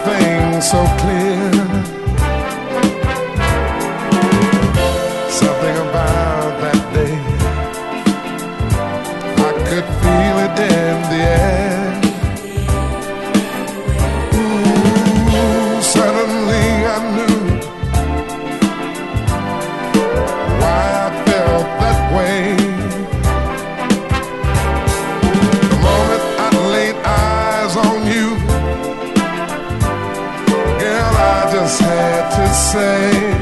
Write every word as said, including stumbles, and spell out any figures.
everything so clear. Something about that day, I could feel it in the air. Ooh, suddenly I knew why I felt that way. The moment I laid eyes on you, girl, I just had to say,